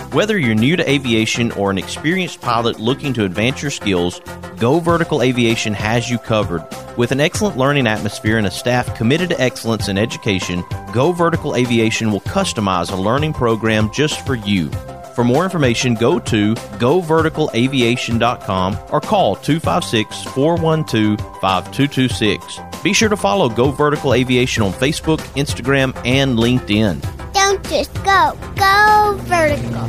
Whether you're new to aviation or an experienced pilot looking to advance your skills, Go Vertical Aviation has you covered. With an excellent learning atmosphere and a staff committed to excellence in education, Go Vertical Aviation will customize a learning program just for you. For more information, go to goverticalaviation.com or call 256-412-5226. Be sure to follow Go Vertical Aviation on Facebook, Instagram, and LinkedIn. Don't just go. Go Vertical.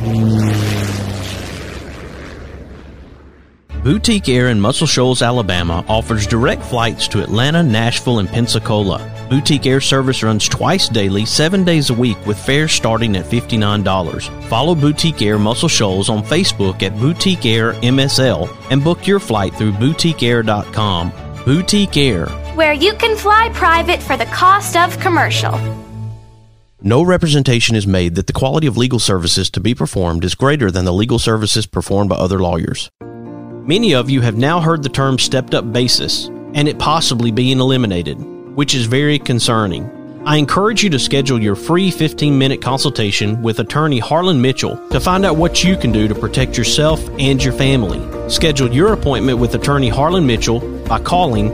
Boutique Air in Muscle Shoals, Alabama offers direct flights to Atlanta, Nashville, and Pensacola. Boutique Air service runs twice daily, 7 days a week, with fares starting at $59. Follow Boutique Air Muscle Shoals on Facebook at Boutique Air MSL and book your flight through boutiqueair.com. Boutique Air, where you can fly private for the cost of commercial. No representation is made that the quality of legal services to be performed is greater than the legal services performed by other lawyers. Many of you have now heard the term stepped-up basis and it possibly being eliminated, which is very concerning. I encourage you to schedule your free 15-minute consultation with attorney Harlan Mitchell to find out what you can do to protect yourself and your family. Schedule your appointment with attorney Harlan Mitchell by calling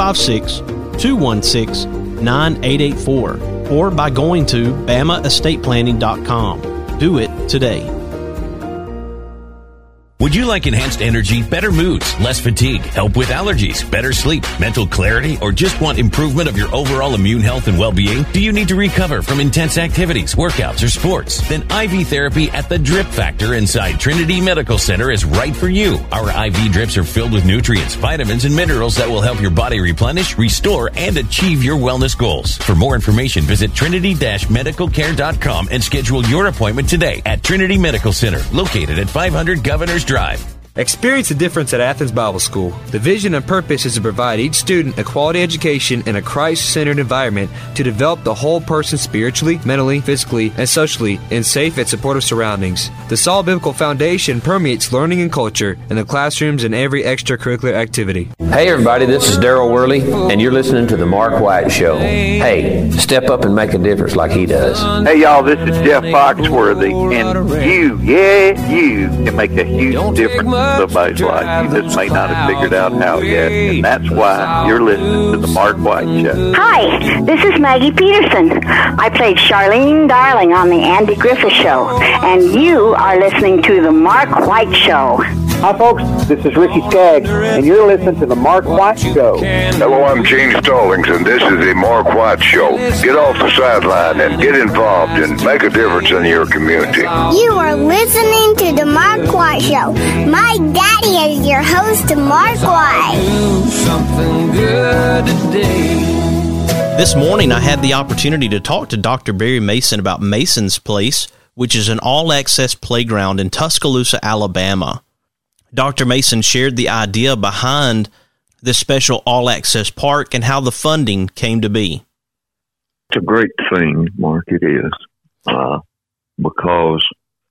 256-216-9884 or by going to bamaestateplanning.com. Do it today. Would you like enhanced energy, better moods, less fatigue, help with allergies, better sleep, mental clarity, or just want improvement of your overall immune health and well-being? Do you need to recover from intense activities, workouts, or sports? Then IV therapy at the Drip Factor inside Trinity Medical Center is right for you. Our IV drips are filled with nutrients, vitamins, and minerals that will help your body replenish, restore, and achieve your wellness goals. For more information, visit trinity-medicalcare.com and schedule your appointment today at Trinity Medical Center, located at 500 Governors Drive. Experience the difference at Athens Bible School. The vision and purpose is to provide each student a quality education in a Christ-centered environment to develop the whole person spiritually, mentally, physically, and socially in safe and supportive surroundings. The solid biblical foundation permeates learning and culture in the classrooms and every extracurricular activity. Hey everybody, this is Daryl Worley, and you're listening to The Mark White Show. Hey, step up and make a difference like he does. Hey y'all, this is Jeff Foxworthy, and you can make a huge difference in somebody's life. You just may not have figured out how yet, and that's why you're listening to The Mark White Show. Hi, this is Maggie Peterson. I played Charlene Darling on The Andy Griffith Show, and you are listening to The Mark White Show. Hi, folks. This is Ricky Skaggs, and you're listening to The Mark White Show. Hello, I'm Gene Stallings, and this is The Mark White Show. Get off the sideline and get involved and make a difference in your community. You are listening to The Mark White Show. My daddy is your host, Mark White. Something good today. This morning, I had the opportunity to talk to Dr. Barry Mason about Mason's Place, which is an all-access playground in Tuscaloosa, Alabama. Dr. Mason shared the idea behind this special all-access park and how the funding came to be. It's a great thing, Mark, it is, because,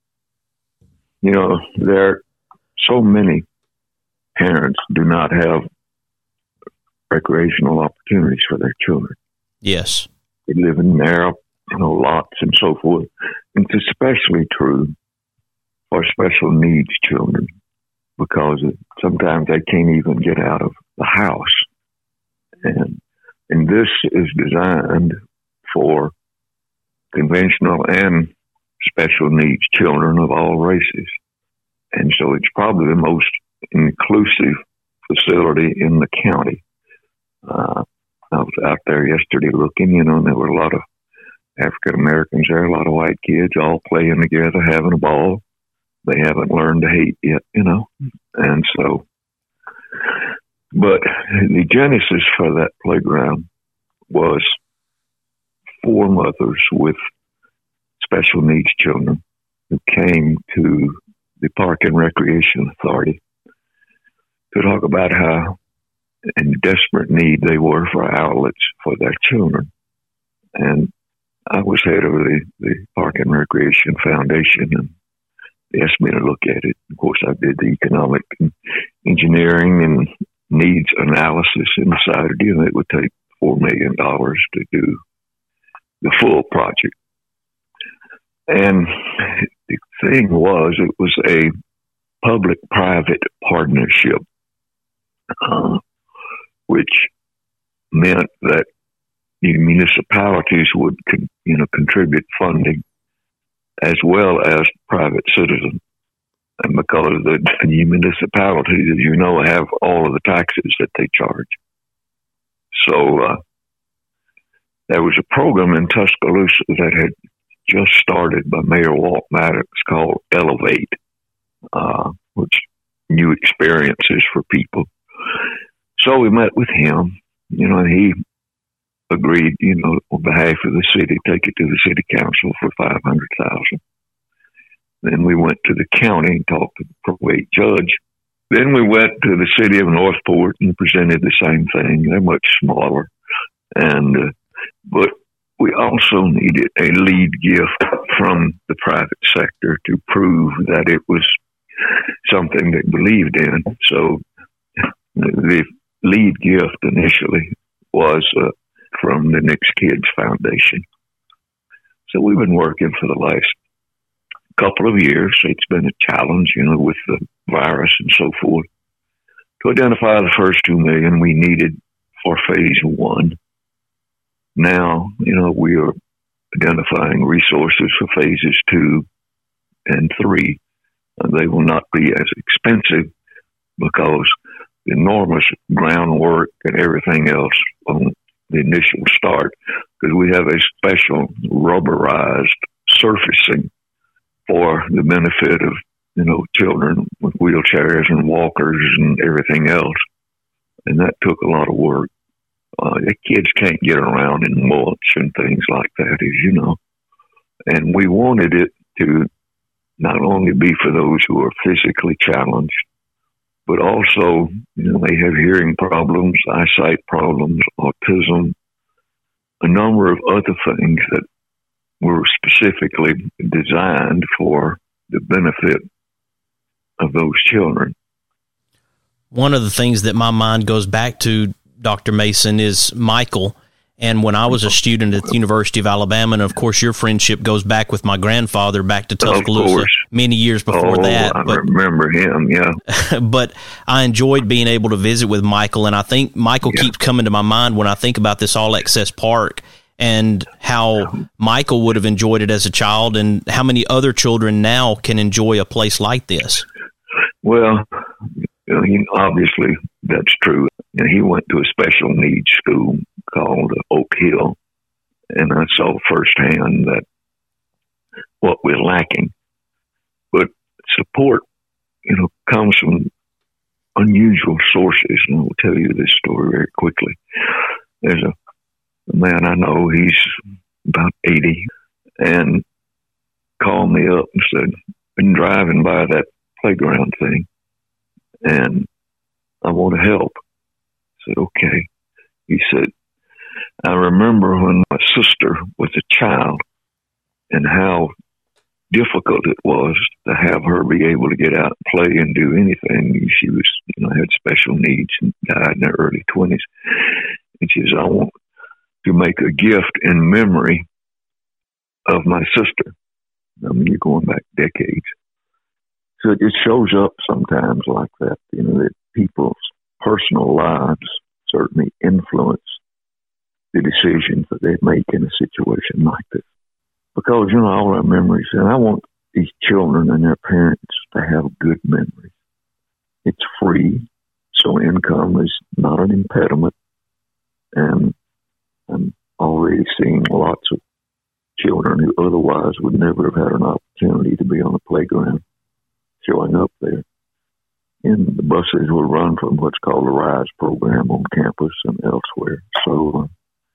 there are so many parents do not have recreational opportunities for their children. Yes. They live in narrow, lots and so forth. And it's especially true for special needs children, because sometimes they can't even get out of the house. And this is designed for conventional and special needs children of all races. And so it's probably the most inclusive facility in the county. I was out there yesterday looking, and there were a lot of African Americans there, a lot of white kids all playing together, having a ball. They haven't learned to hate yet, And so, but the genesis for that playground was 4 mothers with special needs children who came to the Park and Recreation Authority to talk about how in desperate need they were for outlets for their children. And I was head of the Park and Recreation Foundation, and they asked me to look at it. Of course, I did the economic and engineering and needs analysis and decided, it would take $4 million to do the full project. And The thing was, it was a public-private partnership, which meant that the municipalities would, contribute funding as well as private citizens. And because the municipalities, as you know, have all of the taxes that they charge. So there was a program in Tuscaloosa that had just started by Mayor Walt Maddox called Elevate, which new experiences for people. So we met with him, and he agreed, on behalf of the city, take it to the city council for $500,000. Then we went to the county and talked to the probate judge. Then we went to the city of Northport and presented the same thing. They're much smaller, but we also needed a lead gift from the private sector to prove that it was something they believed in. So the lead gift initially was from the Next Kids Foundation. So we've been working for the last couple of years. It's been a challenge, with the virus and so forth, to identify the first $2 million we needed for phase 1. Now, we are identifying resources for phases 2 and 3. They will not be as expensive because the enormous groundwork and everything else on the initial start, because we have a special rubberized surfacing for the benefit of, children with wheelchairs and walkers and everything else. And that took a lot of work. The kids can't get around in mulch and things like that, as you know. And we wanted it to not only be for those who are physically challenged, but also, they have hearing problems, eyesight problems, autism, a number of other things that were specifically designed for the benefit of those children. One of the things that my mind goes back to, Dr. Mason, is Michael. And when I was a student at the University of Alabama, and of course your friendship goes back with my grandfather back to Tuscaloosa many years before that. I remember him, yeah. But I enjoyed being able to visit with Michael, and I think Michael keeps coming to my mind when I think about this All Access Park and how Michael would have enjoyed it as a child and how many other children now can enjoy a place like this. Well, obviously that's true. And he went to a special needs school called Oak Hill, and I saw firsthand that what we're lacking. But support, comes from unusual sources, and I'll tell you this story very quickly. There's a man I know, he's about 80, and called me up and said, been driving by that playground thing, and I want to help. I said, okay. He said, I remember when my sister was a child and how difficult it was to have her be able to get out and play and do anything. She was, had special needs and died in her early 20s. And she said, I want to make a gift in memory of my sister. I mean, you're going back decades. So it just shows up sometimes like that, that people's personal lives certainly influence the decisions that they make in a situation like this. Because, all our memories, and I want these children and their parents to have good memories. It's free, so income is not an impediment. And I'm already seeing lots of children who otherwise would never have had an opportunity to be on a playground showing up there. And the buses will run from what's called the RISE program on campus and elsewhere. So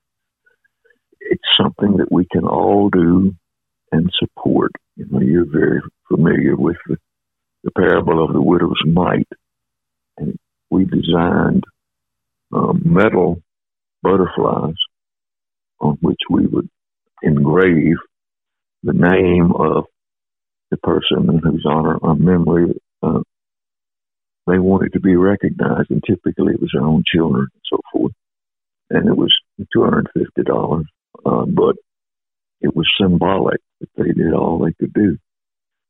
it's something that we can all do and support. You're very familiar with the parable of the widow's mite. And we designed metal butterflies on which we would engrave the name of the person in whose honor or memory they wanted to be recognized, and typically it was their own children and so forth. And it was $250, but it was symbolic that they did all they could do.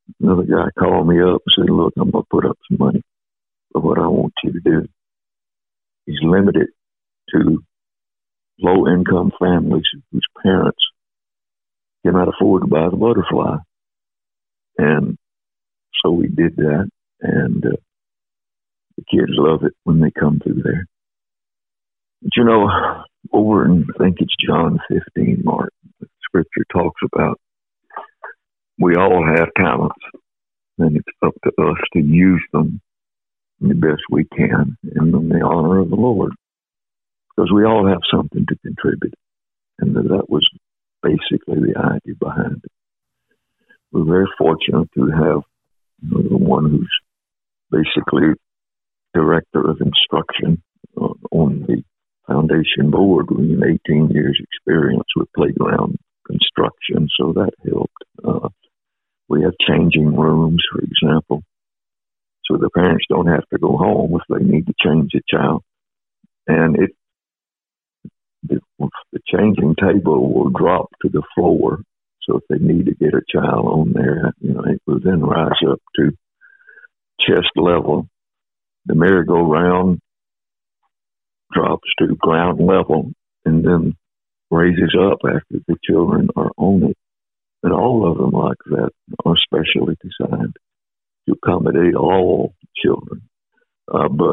another guy called me up and said, look, I'm going to put up some money. But what I want you to do is limit it to low-income families whose parents cannot afford to buy the butterfly. And so we did that, and the kids love it when they come through there. But you know, over in, I think it's John 15, Mark, the scripture talks about we all have talents, and it's up to us to use them the best we can in the honor of the Lord. Because we all have something to contribute. And that was basically the idea behind it. We're very fortunate to have the one who's basically director of instruction on the foundation board with 18 years experience with playground construction, so that helped. We have changing rooms, for example, so the parents don't have to go home if they need to change a child. And the changing table will drop to the floor, so if they need to get a child on there, it will then rise up to chest level. The merry-go-round drops to ground level and then raises up after the children are on it. And all of them like that are specially designed to accommodate all children. But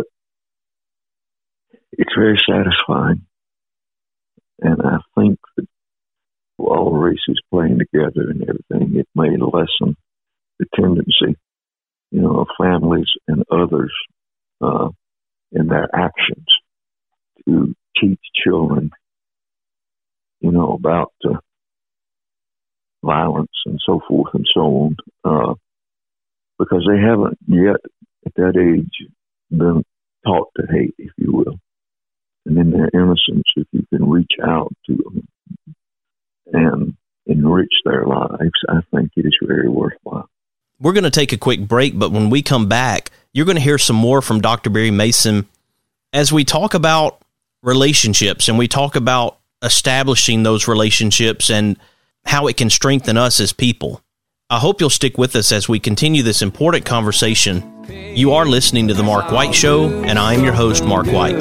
it's very satisfying. And I think that all races playing together and everything, it may lessen the tendency, of families and others in their actions to teach children, about violence and so forth and so on, because they haven't yet at that age been taught to hate, if you will. And in their innocence, if you can reach out to them and enrich their lives, I think it is very worthwhile. We're going to take a quick break, but when we come back, you're going to hear some more from Dr. Barry Mason as we talk about relationships and we talk about establishing those relationships and how it can strengthen us as people. I hope you'll stick with us as we continue this important conversation. You are listening to The Mark White Show, and I am your host, Mark White.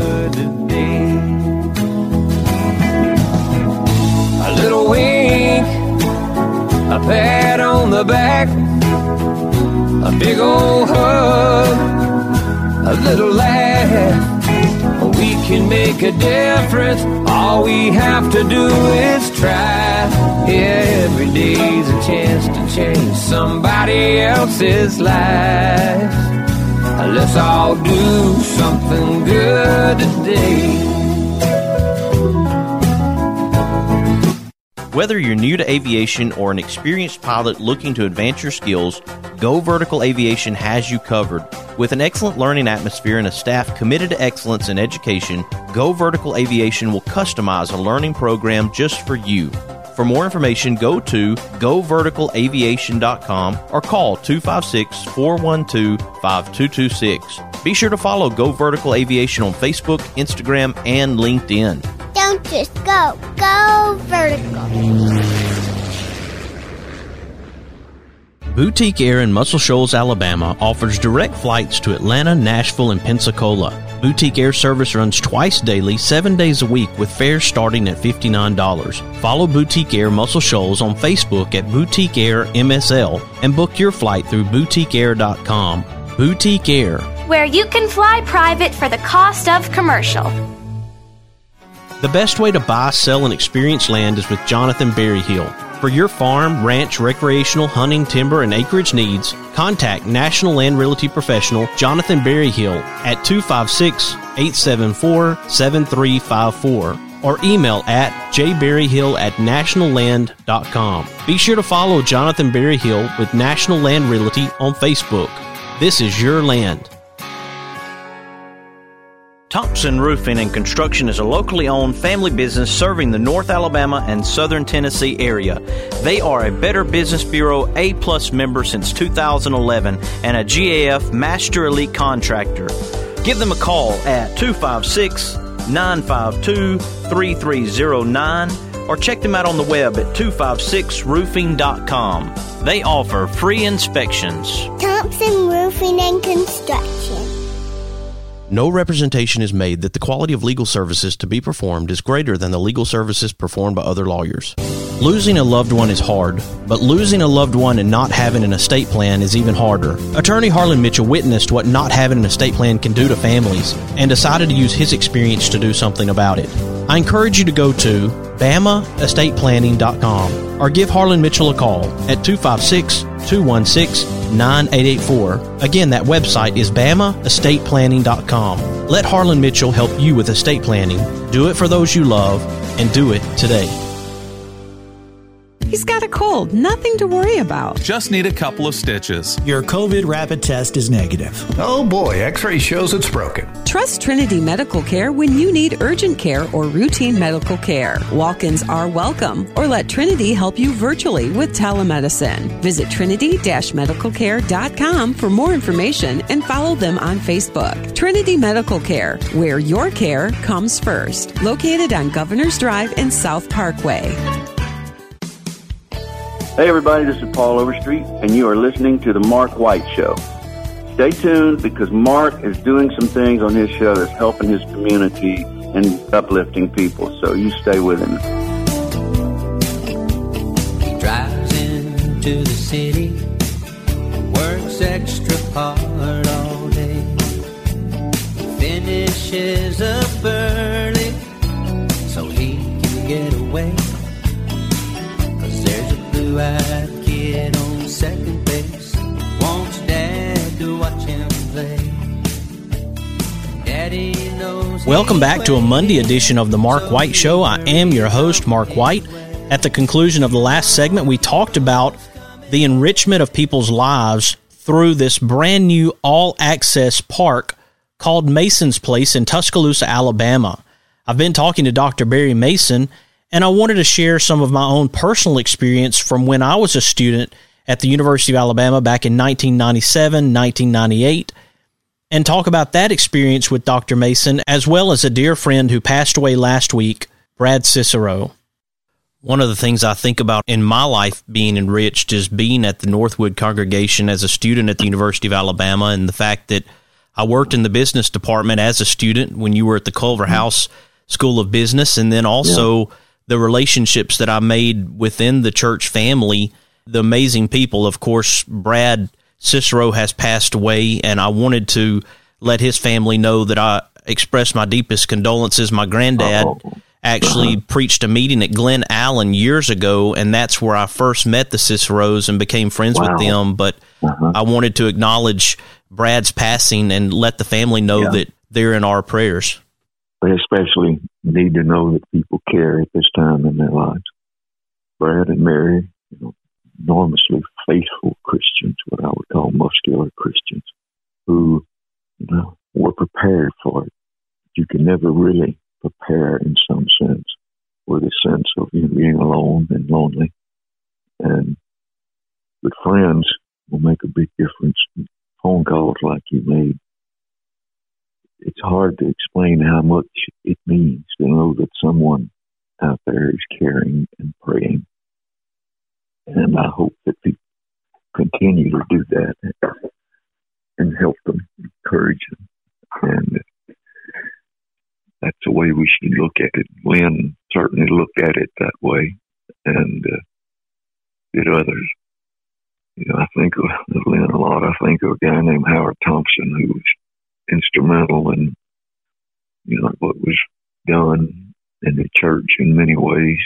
A little wink, a pat on the back, a big old hug, a little laugh. We can make a difference. All we have to do is try. Every day's a chance to change somebody else's life. Let's all do something good today. Whether you're new to aviation or an experienced pilot looking to advance your skills, Go Vertical Aviation has you covered. With an excellent learning atmosphere and a staff committed to excellence in education, Go Vertical Aviation will customize a learning program just for you. For more information, go to goverticalaviation.com or call 256-412-5226. Be sure to follow Go Vertical Aviation on Facebook, Instagram, and LinkedIn. Don't just go. Go vertical. Boutique Air in Muscle Shoals, Alabama offers direct flights to Atlanta, Nashville, and Pensacola. Boutique Air service runs twice daily, 7 days a week, with fares starting at $59. Follow Boutique Air Muscle Shoals on Facebook at Boutique Air MSL and book your flight through boutiqueair.com. Boutique Air, where you can fly private for the cost of commercial. The best way to buy, sell, and experience land is with Jonathan Berryhill. For your farm, ranch, recreational, hunting, timber, and acreage needs, contact National Land Realty Professional Jonathan Berryhill at 256-874-7354 or email at jberryhill@nationalland.com. Be sure to follow Jonathan Berryhill with National Land Realty on Facebook. This is your land. Thompson Roofing and Construction is a locally owned family business serving the North Alabama and Southern Tennessee area. They are a Better Business Bureau A+ member since 2011 and a GAF Master Elite Contractor. Give them a call at 256-952-3309 or check them out on the web at 256roofing.com. They offer free inspections. Thompson Roofing and Construction. No representation is made that the quality of legal services to be performed is greater than the legal services performed by other lawyers. Losing a loved one is hard, but losing a loved one and not having an estate plan is even harder. Attorney Harlan Mitchell witnessed what not having an estate plan can do to families and decided to use his experience to do something about it. I encourage you to go to BamaEstatePlanning.com or give Harlan Mitchell a call at 256-216-9884. Again, that website is BamaEstatePlanning.com. Let Harlan Mitchell help you with estate planning. Do it for those you love, and do it today. He's got a cold, nothing to worry about. Just need a couple of stitches. Your COVID rapid test is negative. Oh boy, X-ray shows it's broken. Trust Trinity Medical Care when you need urgent care or routine medical care. Walk-ins are welcome, or let Trinity help you virtually with telemedicine. Visit trinity-medicalcare.com for more information and follow them on Facebook. Trinity Medical Care, where your care comes first. Located on Governor's Drive and South Parkway. Hey everybody, this is Paul Overstreet, and you are listening to The Mark White Show. Stay tuned because Mark is doing some things on his show that's helping his community and uplifting people, so you stay with him. He drives into the city, works extra hard all day, finishes up early so he can get away. Blue-eyed kid on second base wants Dad to watch him play. Daddy knows. Welcome back to a Monday edition of the Mark White Show. I am your host, Mark White. At the conclusion of the last segment, we talked about the enrichment of people's lives through this brand new all-access park called Mason's Place in Tuscaloosa, Alabama. I've been talking to Dr. Barry Mason, and I wanted to share some of my own personal experience from when I was a student at the University of Alabama back in 1997, 1998, and talk about that experience with Dr. Mason, as well as a dear friend who passed away last week, Brad Cicero. One of the things I think about in my life being enriched is being at the Northwood congregation as a student at the University of Alabama, and the fact that I worked in the business department as a student when you were at the Culver House School of Business, and then also the relationships that I made within the church family, the amazing people. Of course, Brad Cicero has passed away, and I wanted to let his family know that I expressed my deepest condolences. My granddad actually preached a meeting at Glen Allen years ago, and that's where I first met the Ciceros and became friends with them. But I wanted to acknowledge Brad's passing and let the family know that they're in our prayers. They especially need to know that people care at this time in their lives. Brad and Mary, enormously faithful Christians, what I would call muscular Christians, who, were prepared for it. You can never really prepare in some sense, with a sense of being alone and lonely. And with friends will make a big difference. Phone calls like you made. It's hard to explain how much it means to know that someone out there is caring and praying. And I hope that people continue to do that and help them, encourage them. And that's the way we should look at it. Lynn certainly looked at it that way, and did others. I think of Lynn a lot. I think of a guy named Howard Thompson, who was instrumental in what was done in the church in many ways.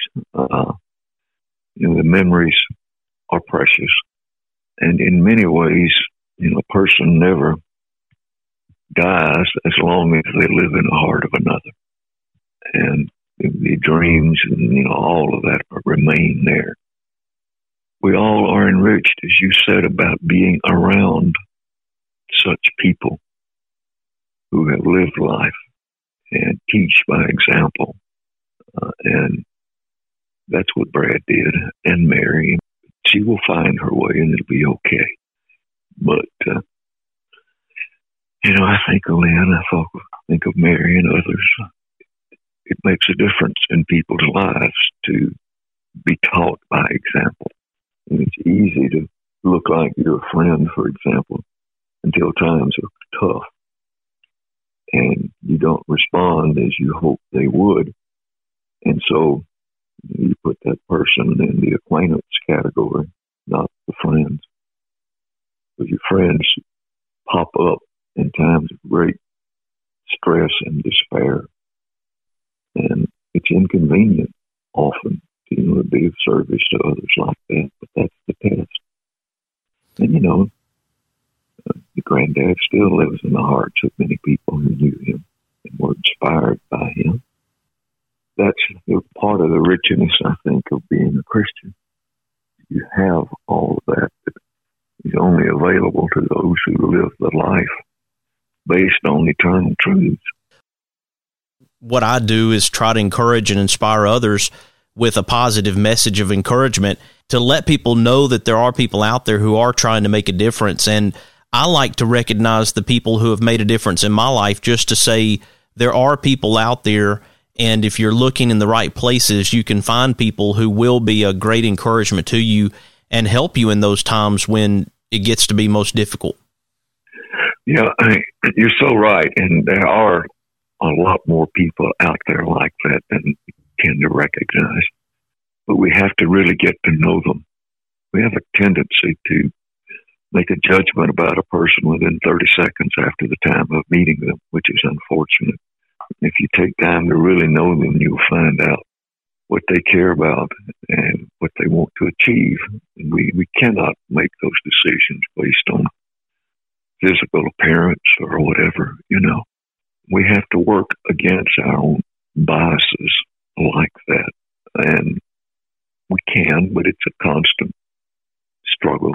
The memories are precious, and in many ways, a person never dies as long as they live in the heart of another, and the dreams and all of that remain there. We all are enriched, as you said, about being around such people who have lived life and teach by example. And that's what Brad did, and Mary. She will find her way and it'll be okay. But, I think of Lynn, I think of Mary and others. It makes a difference in people's lives to be taught by example. And it's easy to look like you're a friend, for example, until times are tough. And you don't respond as you hope they would. And so you put that person in the acquaintance category, not the friends. Because your friends pop up in times of great stress and despair. And it's inconvenient often to be of service to others like that, but that's the test. And the granddad still lives in the hearts of many people who knew him and were inspired by him. That's part of the richness, I think, of being a Christian. You have all of that is only available to those who live the life based on eternal truths. What I do is try to encourage and inspire others with a positive message of encouragement to let people know that there are people out there who are trying to make a difference. And I like to recognize the people who have made a difference in my life, just to say there are people out there, and if you're looking in the right places, you can find people who will be a great encouragement to you and help you in those times when it gets to be most difficult. Yeah, you're so right. And there are a lot more people out there like that than we tend to recognize. But we have to really get to know them. We have a tendency to make a judgment about a person within 30 seconds after the time of meeting them, which is unfortunate. If you take time to really know them, you'll find out what they care about and what they want to achieve. And we cannot make those decisions based on physical appearance or whatever, We have to work against our own biases like that. And we can, but it's a constant struggle.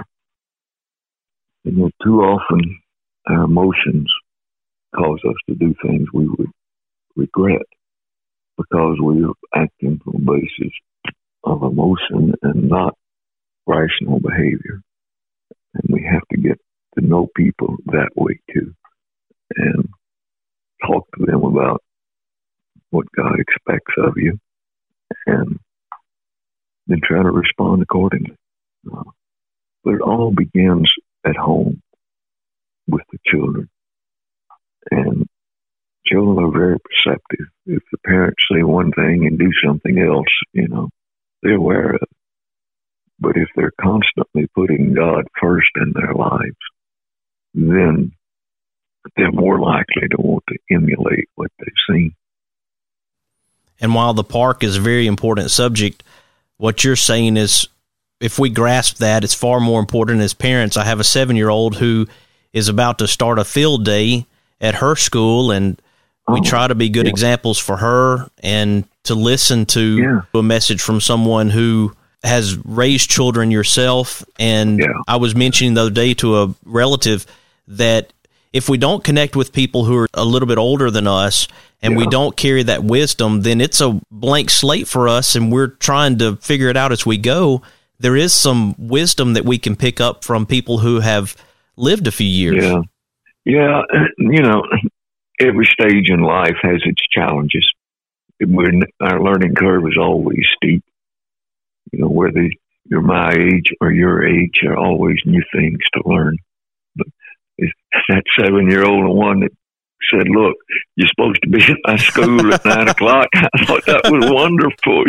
Too often our emotions cause us to do things we would regret because we are acting on the basis of emotion and not rational behavior. And we have to get to know people that way too and talk to them about what God expects of you and then try to respond accordingly. But it all begins at home with the children. And children are very perceptive. If the parents say one thing and do something else, they're aware of it. But if they're constantly putting God first in their lives, then they're more likely to want to emulate what they've seen. And while the park is a very important subject, what you're saying is, if we grasp that, it's far more important as parents. I have a 7-year-old who is about to start a field day at her school, and we try to be good examples for her and to listen to a message from someone who has raised children yourself. And I was mentioning the other day to a relative that if we don't connect with people who are a little bit older than us and we don't carry that wisdom, then it's a blank slate for us, and we're trying to figure it out as we go. There is some wisdom that we can pick up from people who have lived a few years. Yeah. Every stage in life has its challenges. Our learning curve is always steep. Whether you're my age or your age, there are always new things to learn. But it's that 7-year-old one that said, "Look, you're supposed to be at my school at 9 o'clock." I thought that was wonderful,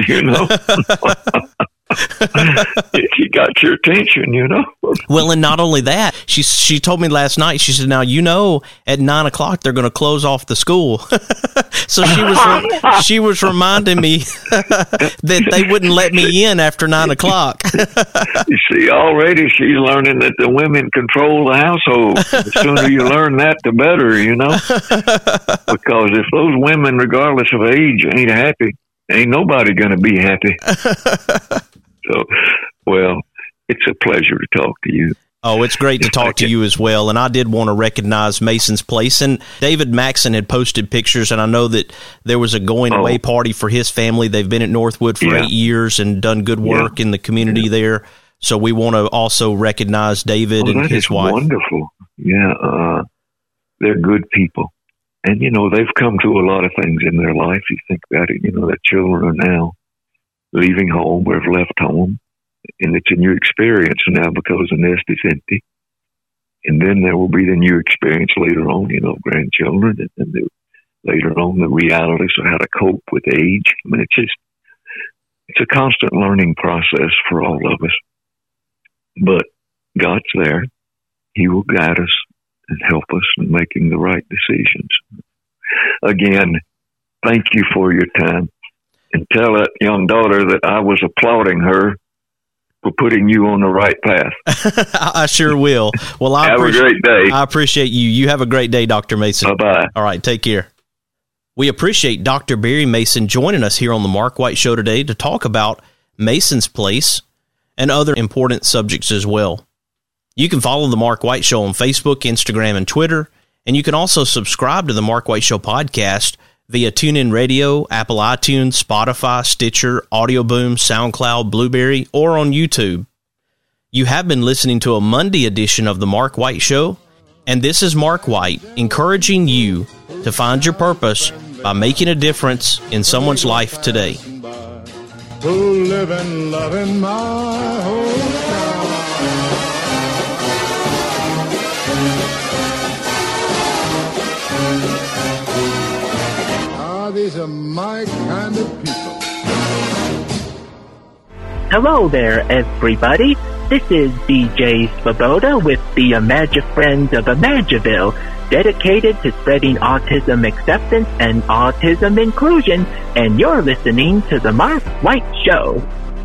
She got your attention, Well, and not only that, she told me last night, she said, "Now, at 9 o'clock, they're going to close off the school." So she was reminding me that they wouldn't let me in after 9 o'clock. You see, already she's learning that the women control the household. The sooner you learn that, the better, Because if those women, regardless of age, ain't happy, ain't nobody going to be happy. So, it's a pleasure to talk to you. Oh, it's great to talk to you as well. And I did want to recognize Mason's Place. And David Maxon had posted pictures, and I know that there was a going-away party for his family. They've been at Northwood for 8 years and done good work in the community there. So we want to also recognize David and his wife. Wonderful. Yeah, they're good people. And, they've come through a lot of things in their life. You think about it, their children are now leaving home or have left home, and it's a new experience now because the nest is empty. And then there will be the new experience later on, grandchildren, and then later on the realities of how to cope with age. I mean, it's a constant learning process for all of us. But God's there. He will guide us and help us in making the right decisions. Again, thank you for your time. And tell that young daughter that I was applauding her for putting you on the right path. I sure will. Well, have a great day. I appreciate you. You have a great day, Dr. Mason. Bye-bye. All right, take care. We appreciate Dr. Barry Mason joining us here on the Mark White Show today to talk about Mason's Place and other important subjects as well. You can follow the Mark White Show on Facebook, Instagram, and Twitter, and you can also subscribe to the Mark White Show podcast via TuneIn Radio, Apple iTunes, Spotify, Stitcher, Audio Boom, SoundCloud, Blueberry, or on YouTube. You have been listening to a Monday edition of the Mark White Show, and this is Mark White encouraging you to find your purpose by making a difference in someone's life today. To live and love in my hometown. These are my kind of people. Hello there, everybody. This is DJ Svoboda with the Imagine Friends of Imagiville, dedicated to spreading autism acceptance and autism inclusion, and you're listening to The Mark White Show.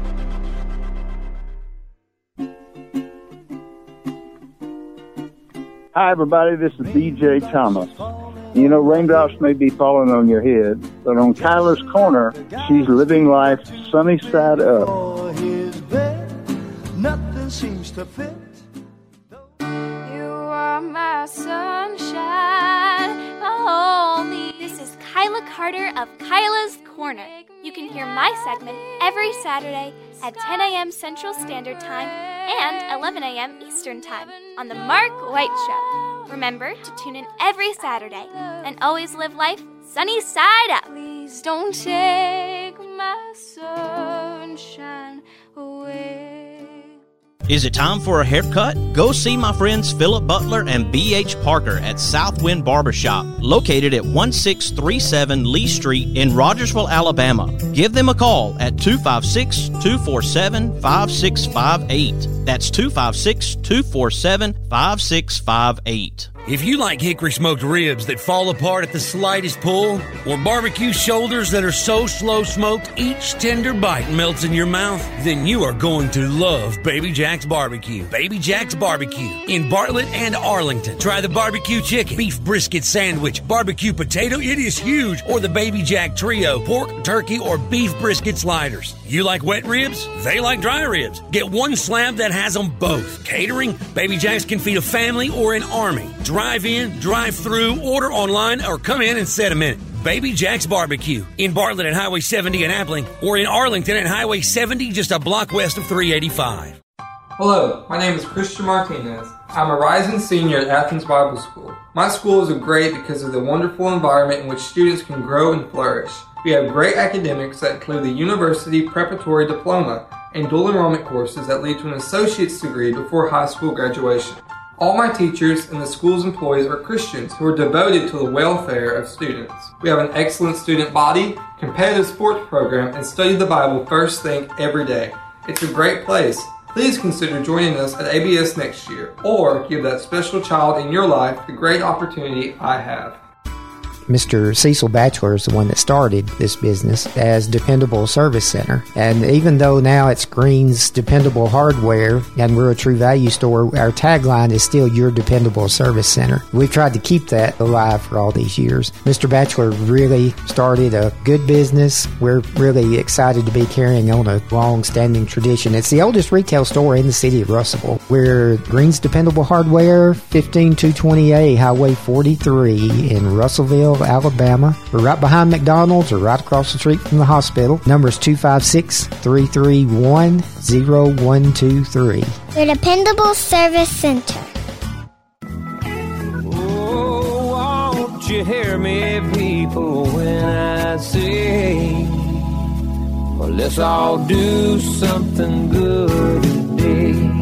Hi, everybody. This is DJ Thomas. Raindrops may be falling on your head, but on Kyla's Corner, she's living life sunny side up. Nothing seems to fit. You are my sunshine, my only. This is Kyla Carter of Kyla's Corner. You can hear my segment every Saturday at 10 a.m. Central Standard Time and 11 a.m. Eastern Time on The Mark White Show. Remember to tune in every Saturday and always live life sunny side up. Please don't take my sunshine away. Is it time for a haircut? Go see my friends Philip Butler and B.H. Parker at Southwind Barbershop, located at 1637 Lee Street in Rogersville, Alabama. Give them a call at 256-247-5658. That's 256-247-5658. If you like hickory smoked ribs that fall apart at the slightest pull, or barbecue shoulders that are so slow smoked each tender bite melts in your mouth, then you are going to love Baby Jack's Barbecue. Baby Jack's Barbecue in Bartlett and Arlington. Try the barbecue chicken, beef brisket sandwich, barbecue potato, it is huge, or the Baby Jack Trio, pork, turkey, or beef brisket sliders. You like wet ribs? They like dry ribs. Get one slab that has them both. Catering? Baby Jack's can feed a family or an army. Drive in, drive through, order online, or come in and set a minute. Baby Jack's Barbecue in Bartlett at Highway 70 in Appling, or in Arlington at Highway 70 just a block west of 385. Hello, my name is Christian Martinez. I'm a rising senior at Athens Bible School. My schools are great because of the wonderful environment in which students can grow and flourish. We have great academics that include the University Preparatory Diploma and dual enrollment courses that lead to an associate's degree before high school graduation. All my teachers and the school's employees are Christians who are devoted to the welfare of students. We have an excellent student body, competitive sports program, and study the Bible first thing every day. It's a great place. Please consider joining us at ABS next year, or give that special child in your life the great opportunity I have. Mr. Cecil Batchelor is the one that started this business as Dependable Service Center. And even though now it's Green's Dependable Hardware and we're a True Value store, our tagline is still Your Dependable Service Center. We've tried to keep that alive for all these years. Mr. Batchelor really started a good business. We're really excited to be carrying on a long-standing tradition. It's the oldest retail store in the city of Russellville. We're Green's Dependable Hardware, 15220A Highway 43 in Russellville, Alabama. We're right behind McDonald's or right across the street from the hospital. Number is 256-331-0123. Your Dependable Service Center. Oh, won't you hear me, people, when I say, Let's all do something good today.